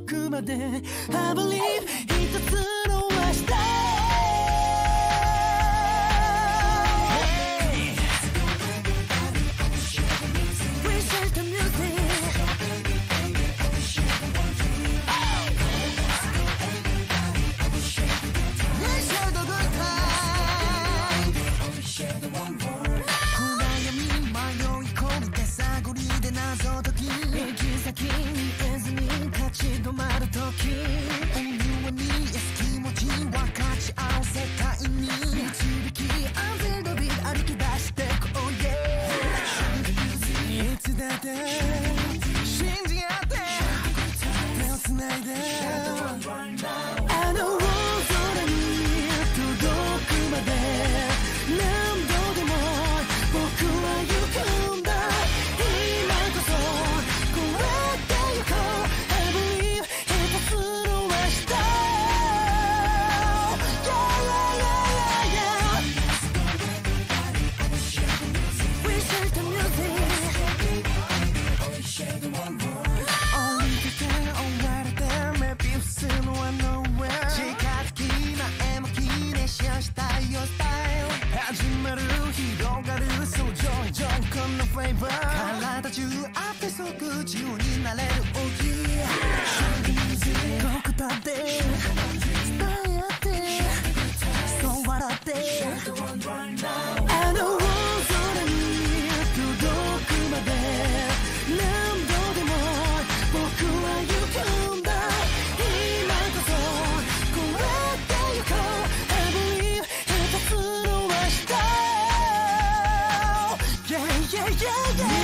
くまで I believe 一つの明日止まるとき思うに気持ち分かち合う世界に導き安全のビ歩き出してこう Yeah いつだって信じ合って手をつないであの大空に届くまで何度でも僕は行くんだ今こそ超えてゆこう始まる広がるそうジョイジョイこのフレーバー体中あって即自由になれる Oh yeah ここだって伝え合ってそう笑ってあの大空に届くまで何度でも僕は行くんだ今こそ超えてゆこう I believe 一つの明日 Yeah, yeah, yeah, yeah